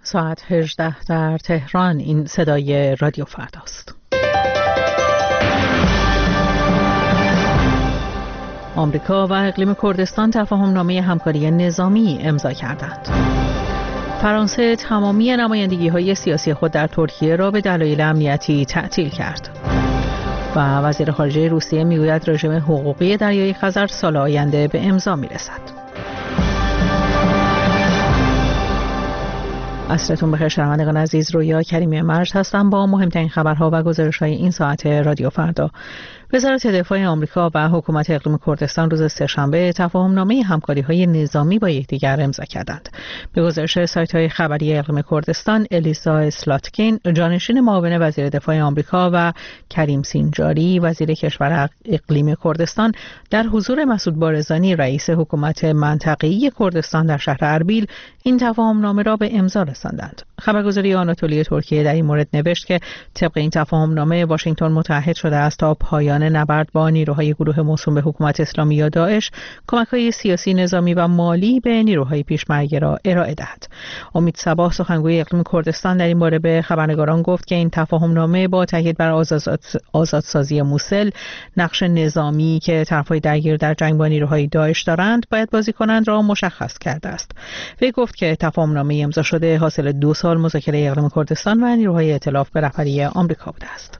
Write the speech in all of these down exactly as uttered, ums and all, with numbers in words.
ساعت هجده در تهران. این صدای رادیو فرداست. آمریکا و اقلیم کردستان تفاهم‌نامه همکاری نظامی امضا کردند. فرانسه تمامی نمایندگی‌های سیاسی خود در ترکیه را به دلایل امنیتی تعطیل کرد. و وزیر خارجه روسیه میگوید رژیم حقوقی دریای خزر سال آینده به امضا میرسد. عصرتون بخیر شنوندگان عزیز، رویا کریمی مرج هستم با مهمترین خبرها و گزارش‌های این ساعت رادیو فردا. وزارت دفاع آمریکا و حکومت اقلیم کردستان روز سه‌شنبه تفاهم‌نامه همکاری‌های نظامی با یکدیگر امضا کردند. به گزارش سایت‌های خبری اقلیم کردستان، الیزا اسلاتکین، جانشین معاون وزیر دفاع آمریکا، و کریم سینجاری، وزیر کشور اقلیم کردستان، در حضور مسعود بارزانی، رئیس حکومت منطقه‌ای کردستان در شهر اربیل، این تفاهم‌نامه را به امضا رساندند. خبرگزاری آناتولی ترکیه در این مورد نوشت که طبق این تفاهم‌نامه واشنگتن متعهد شده است تا پایان نبرد با نیروهای گروه موسوم به حکومت اسلامی یا داعش کمک‌های سیاسی، نظامی و مالی به نیروهای پیشمرگه را ارائه دهد. امید صباح، سخنگوی اقلیم کردستان، در این باره به خبرنگاران گفت که این تفاهم‌نامه با تاکید بر آزاد آزادسازی موصل، نقش نظامی که طرف‌های درگیر در جنگ با نیروهای داعش دارند، باید بازیکنند را مشخص کرده است. وی گفت که تفاهم‌نامه امضا شده حاصل دو سال مذاکره اقلیم کردستان و نیروهای ائتلاف به رهبری آمریکا بوده است.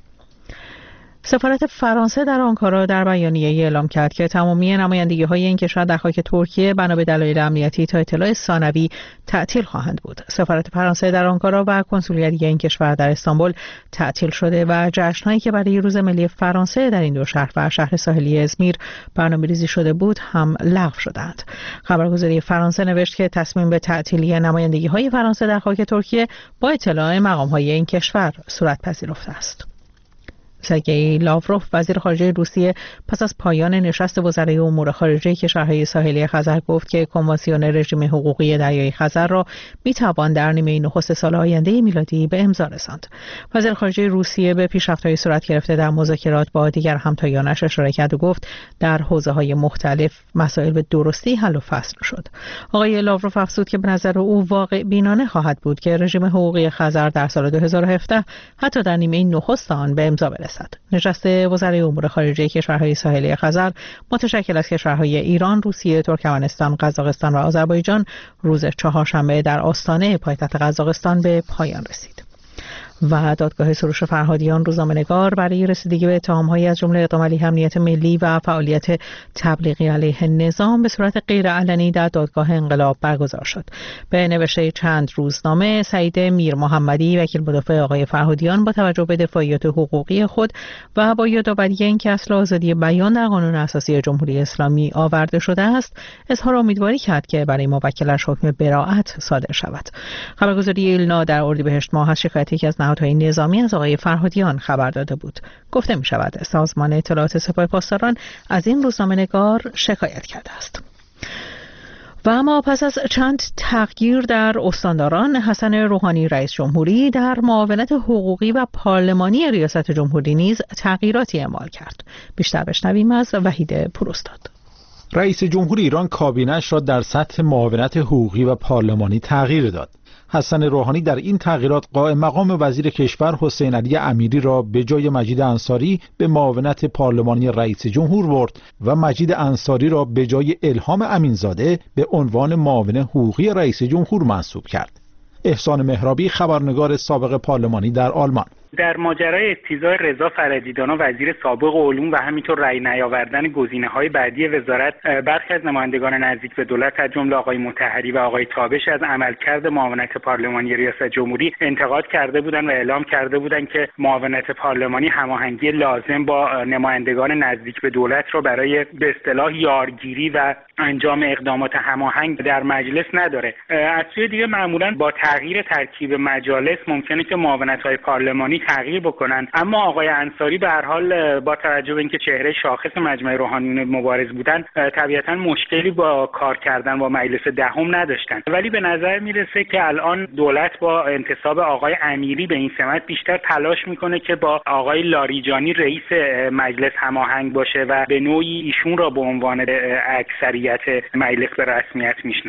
سفارت فرانسه در آنکارا در بیانیه‌ای اعلام کرد که تمامی نمایندگی‌های این کشور در خاک ترکیه بنا به دلایل امنیتی تا اطلاع ثانوی تعطیل خواهند بود. سفارت فرانسه در آنکارا و کنسولگری این کشور در استانبول تعطیل شده و جشن‌هایی که برای روز ملی فرانسه در این دو شهر و شهر ساحلی ازمیر برنامه‌ریزی شده بود هم لغو شدند. خبرگزاری فرانسه نوشت که تصمیم به تعطیلی نمایندگی‌های فرانسه در خاک ترکیه با اطلاع مقام‌های این کشور صورت پذیرفته است. سرگئی لاوروف، وزیر خارجه روسیه، پس از پایان نشست وزرای امور خارجه کشورهای ساحلی خزر گفت که کنوانسیون رژیم حقوقی دریای خزر را میتوان در نیمه نخست سال آینده میلادی به امضا رساند. وزیر خارجه روسیه به پیشرفت‌های صورت گرفته در مذاکرات با دیگر همتایانش اشاره کرد و گفت در حوزه‌های مختلف مسائل به درستی حل و فصل شد. آقای لاوروف افزود که به نظر او واقع بینانه خواهد بود که رژیم حقوقی خزر در سال دو هزار و هفده حتی در نیمه نخست آن به امضا برسد. نشست وزرای امور خارجه کشورهای ساحلی خزر متشکل از کشورهای ایران، روسیه، ترکمنستان، قزاقستان و آذربایجان روز چهارشنبه در آستانه پایتخت قزاقستان به پایان رسید. و دادگاه سروش فرهادیان روزنامه‌نگار برای رسیدگی به اتهام‌هایی از جمله اقدام علیه امنیت ملی و فعالیت تبلیغی علیه نظام به صورت غیرعلنی در دادگاه انقلاب برگزار شد. به نوشته چند روزنامه، سعید میر محمدی، وکیل مدافع آقای فرهادیان، با توجه به دفاعیات حقوقی خود و با یادآوری اینکه اصل آزادی بیان در قانون اساسی جمهوری اسلامی آورده شده است، اظهار امیدواری کرد که برای موکلش حکم براءت صادر شود. خبرگزاری ایلنا در اردیبهشت ماه از شکایتی که از نهادهای نظامی از آقای فرهادیان خبر داده بود. گفته می شود سازمان اطلاعات سپاه پاسداران از این روزنامه‌نگار شکایت کرده است. و اما پس از چند تغییر در استانداران، حسن روحانی رئیس جمهوری در معاونت حقوقی و پارلمانی ریاست جمهوری نیز تغییراتی اعمال کرد. بیشتر بشنویم از وحید پوراستاد. رئیس جمهور ایران کابینه‌اش را در سطح معاونت حقوقی و پارلمانی تغییر داد. حسن روحانی در این تغییرات قائم مقام وزیر کشور حسین علی امیری را به جای مجید انصاری به معاونت پارلمانی رئیس جمهور برد و مجید انصاری را به جای الهام امینزاده به عنوان معاون حقوقی رئیس جمهور منصوب کرد. احسان مهرابی، خبرنگار سابق پارلمانی در آلمان: در ماجرای استیضاح رضا فرجیدانا وزیر سابق علوم و همینطور رأی نیاوردن گزینه‌های بعدی وزارت، برخی از نمایندگان نزدیک به دولت از جمله آقای مطهری و آقای تابش از عملکرد معاونت پارلمانی ریاست جمهوری انتقاد کرده بودند و اعلام کرده بودند که معاونت پارلمانی هماهنگی لازم با نمایندگان نزدیک به دولت را برای به اصطلاح یارگیری و انجام اقدامات هماهنگ در مجلس نداره. از سوی دیگه معمولاً با تغییر ترکیب مجالس ممکنه که معاونت‌های پارلمانی تغییر بکنن، اما آقای انصاری به هر حال با توجه به اینکه چهره شاخص مجمع روحانیون مبارز بودن، طبیعتاً مشکلی با کار کردن با مجلس دهم نداشتن. ولی به نظر میرسه که الان دولت با انتصاب آقای امیری به این سمت بیشتر تلاش میکنه که با آقای لاریجانی رئیس مجلس هماهنگ باشه و به نوعی ایشون را به عنوان اکثریت مجلس به رسمیت میشناسه.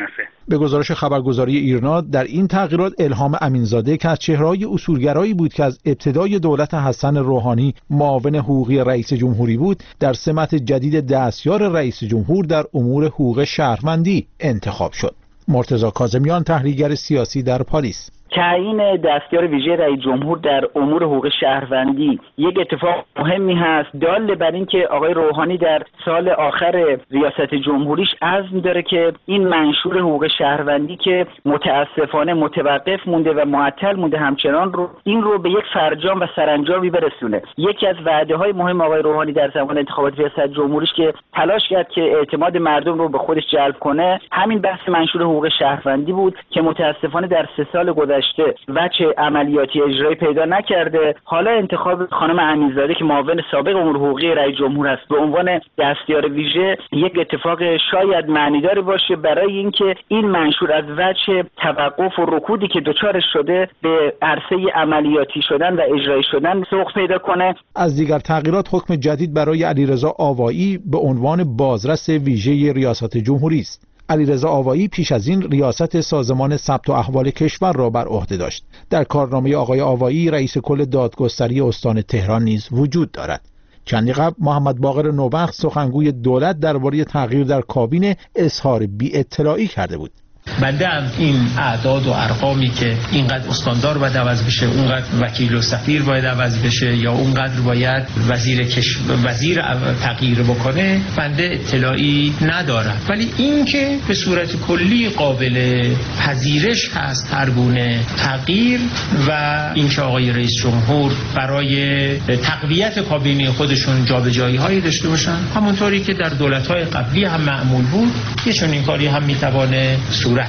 به گزارش خبرگزاری ایرنا در این تغییرات الهام امینزاده که از چهره‌های اصولگرایی بود که از ابتدای دولت حسن روحانی معاون حقوقی رئیس جمهوری بود، در سمت جدید دستیار رئیس جمهور در امور حقوق شهروندی انتخاب شد. مرتضی کاظمیان، تحلیلگر سیاسی در پاریس: تعیین دستیار ویژه رئیس جمهور در امور حقوق شهروندی یک اتفاق مهمی هست، دال بر این که آقای روحانی در سال آخر ریاست جمهوریش عزم داره که این منشور حقوق شهروندی که متاسفانه متوقف مونده و معطل مونده همچنان رو این رو به یک فرجام و سرانجامی برسونه. یکی از وعده‌های مهم آقای روحانی در زمان انتخابات ریاست جمهوریش که تلاش کرد که اعتماد مردم رو به خودش جلب کنه، همین بحث منشور حقوق شهروندی بود که متاسفانه در سه سال گذشته وجه عملیاتی اجرایی پیدا نکرده. حالا انتخاب خانم امینزاده که معاون سابق امور حقوقی رئیس جمهور است به عنوان دستیار ویژه یک اتفاق شاید معنیدار باشه برای اینکه این منشور از وجه توقف و رکودی که دچارش شده به عرصه عملیاتی شدن و اجرایی شدن سوق پیدا کنه. از دیگر تغییرات حکم جدید برای علیرضا آوایی به عنوان بازرس ویژه ریاست جمهوری است. علیرضا آوایی پیش از این ریاست سازمان ثبت و احوال کشور را بر عهده داشت. در کارنامه آقای آوایی رئیس کل دادگستری استان تهران نیز وجود دارد. چندی قبل محمد باقر نوبخت سخنگوی دولت درباره تغییر در کابینه اظهار بی‌اطلاعی کرده بود. بنده هم این اعداد و ارقامی که اینقدر استاندار باید عوض بشه، اونقدر وکیل و سفیر باید عوض بشه یا اونقدر باید وزیر کش... وزیر تغییر بکنه، بنده اطلاعی ندارم. ولی این که به صورت کلی قابل پذیرش هست هر گونه تغییر و اینکه آقای رئیس جمهور برای تقویت کابینه خودشون جابجایی هایی داشته باشن، همونطوری که در دولت‌های قبلی هم معمول بود، یه چنین کاری هم میتوانه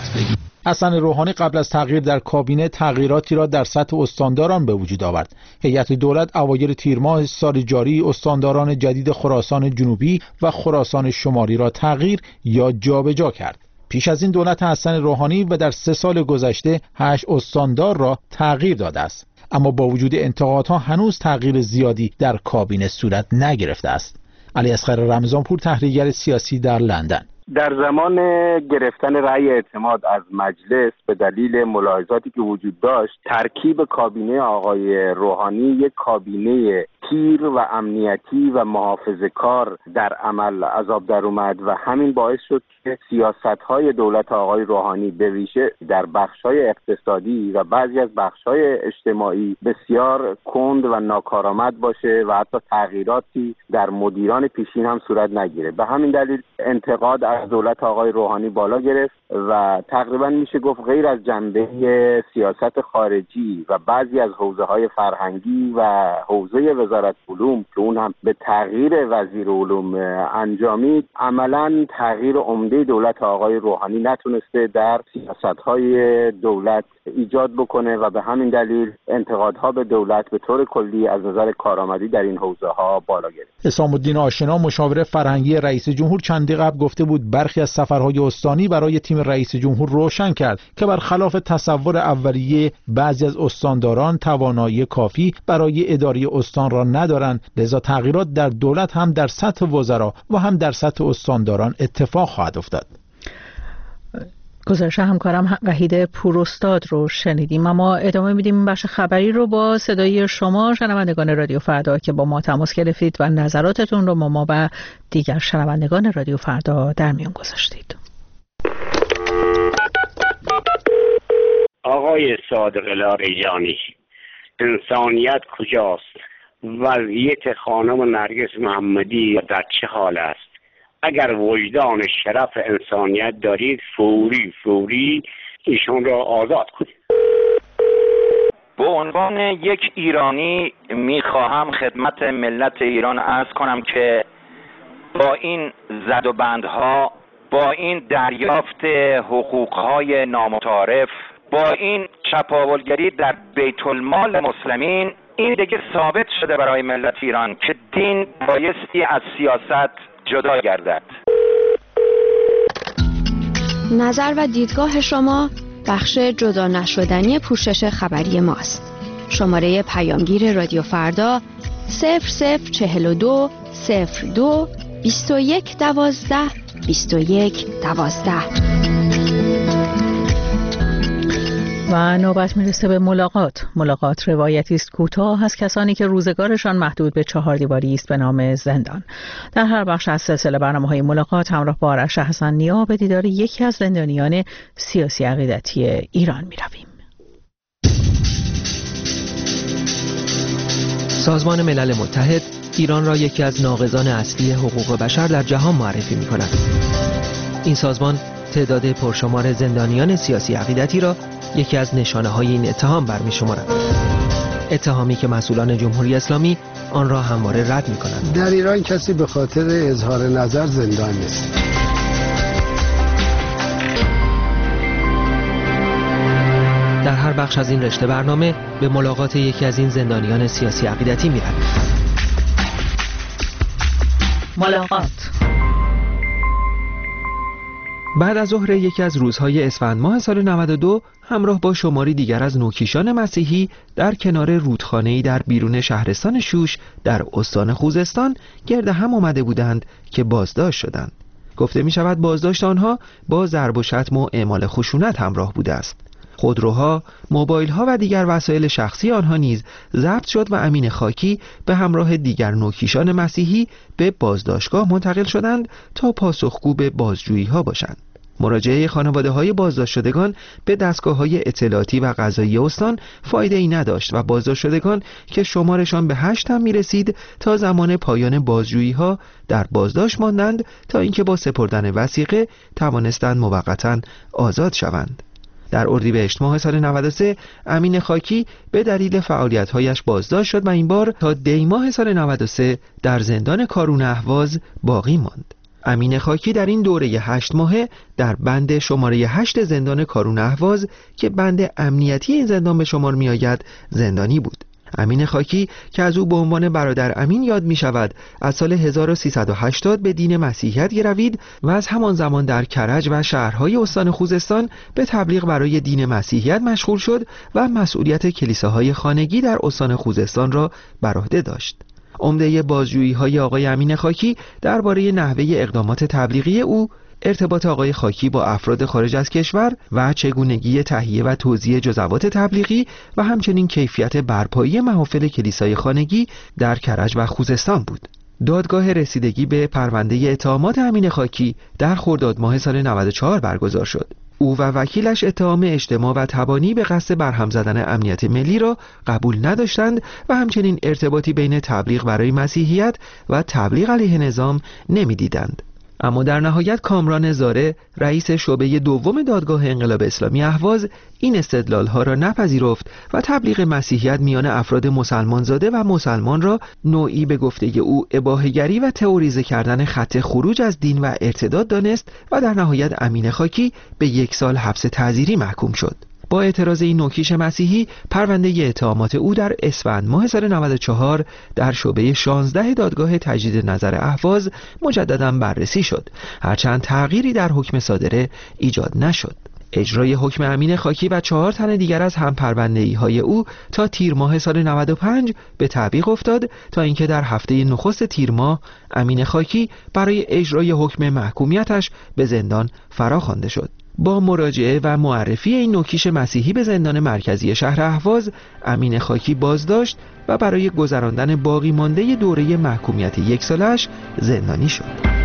حسن روحانی قبل از تغییر در کابینه تغییراتی را در سطح استانداران به وجود آورد. هیئت دولت اوایل تیر ماه سال جاری استانداران جدید خراسان جنوبی و خراسان شمالی را تغییر یا جابجا کرد. پیش از این دولت حسن روحانی و در سه سال گذشته هشت استاندار را تغییر داده است. اما با وجود انتقادها هنوز تغییر زیادی در کابینه صورت نگرفته است. علی اصغر رمضانپور، تحلیلگر سیاسی در لندن: در زمان گرفتن رأی اعتماد از مجلس به دلیل ملاحظاتی که وجود داشت، ترکیب کابینه آقای روحانی یک کابینه تیر و امنیتی و محافظه‌کار در عمل از آب در اومد و همین باعث شد که سیاست‌های دولت آقای روحانی به ویژه در بخش‌های اقتصادی و بعضی از بخش‌های اجتماعی بسیار کند و ناکارآمد باشه و حتی تغییراتی در مدیران پیشین هم صورت نگیره. به همین دلیل انتقاد از دولت آقای روحانی بالا گرفت و تقریبا میشه گفت غیر از جنبه سیاست خارجی و بعضی از حوزه‌های فرهنگی و حوزه وزارت علوم که اون هم به تغییر وزیر علوم انجامید، عملاً تغییر عمده دولت آقای روحانی نتونسته در سیاست‌های دولت ایجاد بکنه و به همین دلیل انتقادها به دولت به طور کلی از نظر کارآمدی در این حوزه‌ها بالا گرفت. حسام الدین آشنا، مشاور فرهنگی رئیس جمهور، چندی قبل گفته بود برخی از سفرهای استانی برای تیم رئیس جمهور روشن کرد که برخلاف تصور اولیه بعضی از استانداران توانایی کافی برای اداره استان را ندارند، لذا تغییرات در دولت هم در سطح وزرا و هم در سطح استانداران اتفاق خواهد افتاد. گزارش همکارم وحید پوراستاد رو شنیدیم. اما ادامه میدیم بخش خبری رو با صدای شما شنوندگان رادیو فردا که با ما تماس گرفتید و نظراتتون رو با ما و دیگر شنوندگان رادیو فردا در میون گذاشتید. آقای صادق لاریجانی، انسانیت کجاست؟ وضعیت خانم نرگس محمدی در چه حال است؟ اگر وجدان شرف انسانیت دارید فوری فوری ایشون را آزاد کنید. به عنوان یک ایرانی میخواهم خدمت ملت ایران عرض کنم که با این زد و بندها، با این دریافت حقوقهای نامتعارف، با این چپاولگری در بیت المال مسلمین، این دیگه ثابت شده برای ملت ایران که دین بایستی از سیاست جدا گردد. نظر و دیدگاه شما بخش جدا نشدنی پوشش خبری ماست. شماره پیامگیر رادیو فردا صفر صفر چهل و دو صفر دو بیست و یک دوازده بیست و یک دوازده. و نوبت میرسه به ملاقات. ملاقات روایتی است کوتاه از کسانی که روزگارشان محدود به چهار دیواری است به نام زندان. در هر بخش از سلسله برنامه‌های ملاقات همراه با آرش حسن نیا به دیدار یکی از زندانیان سیاسی عقیدتی ایران میرویم. سازمان ملل متحد ایران را یکی از ناقضان اصلی حقوق بشر در جهان معرفی می‌کند. این سازمان تعداد پرشمار زندانیان سیاسی عقیدتی را یکی از نشانه‌های این اتهام برمی‌شمارد. اتهامی که مسئولان جمهوری اسلامی آن را همواره رد می‌کنند. در ایران کسی به خاطر اظهار نظر زندان نیست. در هر بخش از این رشته برنامه به ملاقات یکی از این زندانیان سیاسی عقیدتی می‌رویم. ملاقات. بعد از ظهر یکی از روزهای اسفند ماه سال نود و دو همراه با شماری دیگر از نوکیشان مسیحی در کنار رودخانه‌ای در بیرون شهرستان شوش در استان خوزستان گرد هم آمده بودند که بازداشت شدند. گفته می شود بازداشت آنها با ضرب و شتم و اعمال خشونت همراه بوده است. خودروها، موبایل‌ها و دیگر وسایل شخصی آنها نیز ضبط شد و امین خاکی به همراه دیگر نوکیشان مسیحی به بازداشتگاه منتقل شدند تا پاسخگو به بازجویی‌ها باشند. مراجعه خانواده‌های بازداشت شدگان به دستگاه‌های اطلاعاتی و قضایی استان فایده‌ای نداشت و بازداشت شدگان که شمارشان به هشت هم می‌رسید تا زمان پایان بازجویی‌ها در بازداشت ماندند تا اینکه با سپردن وثیقه توانستند موقتاً آزاد شوند. در اردیبهشت ماه سال نود و سه امین خاکی به دلیل فعالیت‌هایش بازداشت شد و این بار تا دی ماه سال نود و سه در زندان کارون اهواز باقی ماند. امین خاکی در این دوره هشت ماهه در بند شماره هشت زندان کارون اهواز که بند امنیتی این زندان به شمار می آید زندانی بود. امین خاکی که از او به عنوان برادر امین یاد می شود از سال هزار و سیصد و هشتاد به دین مسیحیت گروید و از همان زمان در کرج و شهرهای استان خوزستان به تبلیغ برای دین مسیحیت مشغول شد و مسئولیت کلیساهای خانگی در استان خوزستان را بر عهده داشت. عمده بازجویی‌های آقای امین خاکی درباره نحوه اقدامات تبلیغی او، ارتباط آقای خاکی با افراد خارج از کشور و چگونگی تهیه و توزیع جزوات تبلیغی و همچنین کیفیت برپایی محافل کلیسای خانگی در کرج و خوزستان بود. دادگاه رسیدگی به پرونده اتهامات امین خاکی در خرداد ماه سال نود و چهار برگزار شد. او و وکیلش اتهام اجتماع و تبانی به قصد برهم زدن امنیت ملی را قبول نداشتند و همچنین ارتباطی بین تبلیغ برای مسیحیت و تبلیغ علیه نظام نمی‌دیدند. اما در نهایت کامران زاره رئیس شعبه دوم دادگاه انقلاب اسلامی اهواز این استدلال‌ها را نپذیرفت و تبلیغ مسیحیت میان افراد مسلمان زاده و مسلمان را نوعی به گفته او اباحه‌گری و تئوریزه کردن خط خروج از دین و ارتداد دانست و در نهایت امین خاکی به یک سال حبس تعزیری محکوم شد. با اعتراض این نوکیش مسیحی پرونده اتهامات او در اسفند ماه سال نود و چهار در شعبه شانزده دادگاه تجدید نظر اهواز مجددا بررسی شد، هرچند تغییری در حکم صادره ایجاد نشد. اجرای حکم امین خاکی و چهار تن دیگر از هم پرونده‌ای‌های او تا تیر ماه سال نود و پنج به تعویق افتاد تا اینکه در هفته نخست تیر ماه امین خاکی برای اجرای حکم محکومیتش به زندان فراخوانده شد. با مراجعه و معرفی این نوکیش مسیحی به زندان مرکزی شهر اهواز، امین خاکی بازداشت و برای گذراندن باقی مانده دوره محکومیت یک سالش زندانی شد.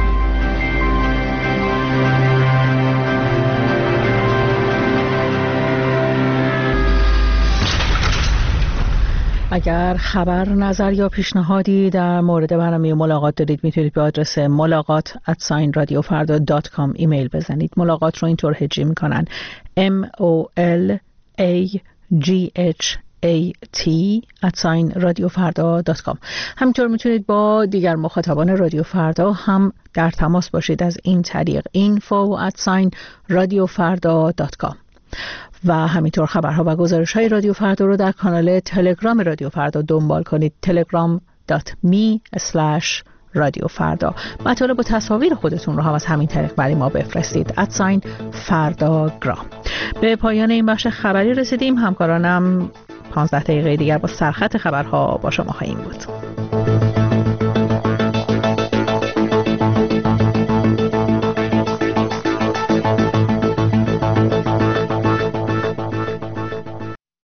اگر خبر، نظر یا پیشنهادی در مورد برنامه ملاقات دارید میتونید به آدرس ملاقات ات رادیو فردا دات کام ایمیل بزنید. ملاقات رو اینطور هجی میکنن M O L A G H A T ات رادیو فردا دات کام. همینطور میتونید با دیگر مخاطبان رادیو فردا هم در تماس باشید از این طریق info ات رادیو فردا دات کام. و همینطور خبرها و گزارش‌های رادیو فردا رو در کانال تلگرام رادیو فردا دنبال کنید. تلگرام دات می اسلش رادیو فردا. مطالب و تصاویر خودتون رو هم از همین طریق برای ما بفرستید. ادساین فردا گرام. به پایان این بخش خبری رسیدیم. همکارانم پانزده دقیقه دیگر با سرخط خبرها با شما خواهیم بود.